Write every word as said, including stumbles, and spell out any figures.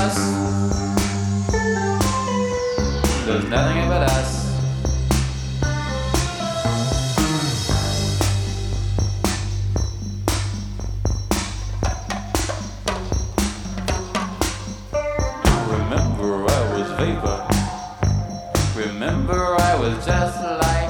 us. There's nothing about us. Remember I was vapor. Remember I was just like